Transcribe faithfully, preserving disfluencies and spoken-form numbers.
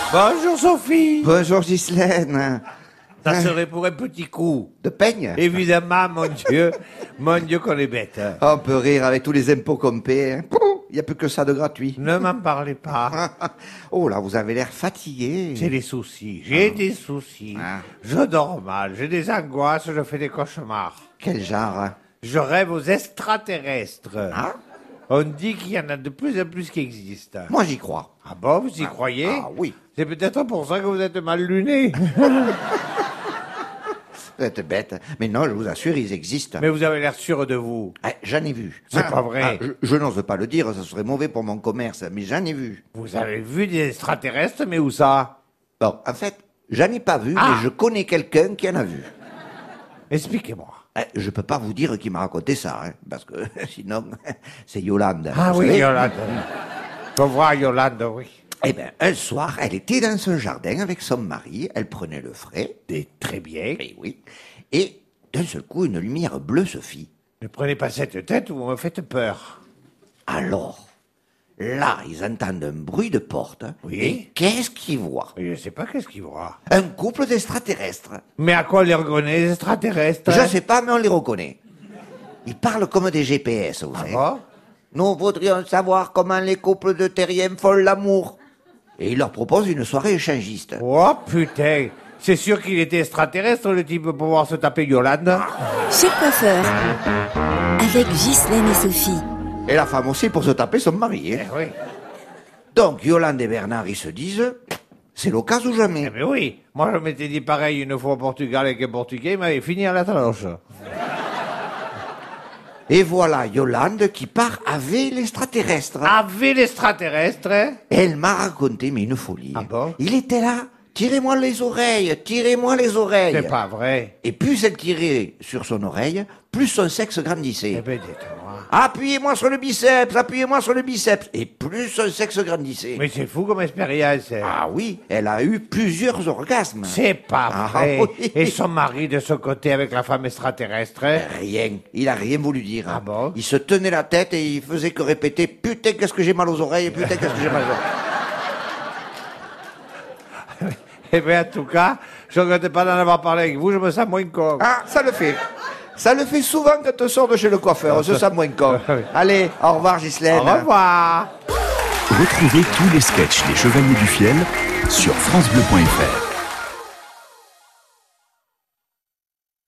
Bonjour Sophie. Bonjour Ghislaine. Ça serait pour un petit coup. De peigne? Évidemment, mon Dieu. Mon Dieu qu'on est bête. On peut rire avec tous les impôts qu'on paie. Hein. Il n'y a plus que ça de gratuit. Ne m'en parlez pas. Oh là, vous avez l'air fatigué. J'ai des soucis. J'ai ah. des soucis. Ah. Je dors mal. J'ai des angoisses. Je fais des cauchemars. Quel genre? Je rêve aux extraterrestres. Ah? On dit qu'il y en a de plus en plus qui existent. Moi, j'y crois. Ah bon, vous y ah. croyez? Ah oui. C'est peut-être pour ça que vous êtes mal luné. Vous êtes bête. Mais non, je vous assure, ils existent. Mais vous avez l'air sûr de vous. Ah, j'en ai vu. C'est ah, pas vrai. Ah, je je n'ose pas le dire, ça serait mauvais pour mon commerce, mais j'en ai vu. Vous avez vu des extraterrestres, mais où ça? Bon, en fait, j'en ai pas vu, ah. mais je connais quelqu'un qui en a vu. Expliquez-moi. Eh, je peux pas vous dire qui m'a raconté ça, hein, parce que sinon, c'est Yolande. Ah oui, savez. Yolande. Faut voir Yolande, oui. Eh bien, un soir, elle était dans son jardin avec son mari, elle prenait le frais. Et très bien. Et oui. Et d'un seul coup, une lumière bleue se fit. Ne prenez pas cette tête ou vous me faites peur. Alors, là, ils entendent un bruit de porte. Oui. Et qu'est-ce qu'ils voient? Je ne sais pas qu'est-ce qu'ils voient. Un couple d'extraterrestres. Mais à quoi on les reconnaît, les extraterrestres? Je ne sais pas, mais on les reconnaît. Ils parlent comme des G P S, vous savez. Ah bon? Nous voudrions savoir comment les couples de terriens font l'amour. Et il leur propose une soirée échangiste. Oh putain, c'est sûr qu'il était extraterrestre le type pour pouvoir se taper Yolande. Chez le coiffeur, avec Ghislaine et Sophie. Et la femme aussi pour se taper son mari. Hein. Eh oui. Donc Yolande et Bernard, ils se disent, c'est l'occasion ou jamais. Eh bien oui, moi je m'étais dit pareil une fois au Portugal avec un Portugais, il m'avait fini à la taloche. Et voilà Yolande qui part avec l'extraterrestre. Avec l'extraterrestre? Elle m'a raconté, mais une folie. Ah bon? Il était là. Tirez-moi les oreilles, tirez-moi les oreilles. C'est pas vrai. Et plus elle tirait sur son oreille, plus son sexe grandissait. Eh ben dites-moi. Appuyez-moi sur le biceps, appuyez-moi sur le biceps. Et plus son sexe grandissait. Mais c'est fou comme expérience. Ah oui, elle a eu plusieurs orgasmes. C'est pas ah, vrai. Oui. Et son mari de ce côté avec la femme extraterrestre? Rien. Il a rien voulu dire. Ah bon? Il se tenait la tête et il faisait que répéter « Putain, qu'est-ce que j'ai mal aux oreilles, putain, qu'est-ce que j'ai mal aux oreilles. » Eh bien, en tout cas, je ne regrette pas d'en avoir parlé avec vous, je me sens moins con. Ah, ça le fait. Ça le fait souvent quand on sort de chez le coiffeur, on se sent moins con. Allez, au revoir Ghislaine. Au revoir. Retrouvez tous les sketchs des Chevaliers du Fiel sur francebleu point fr.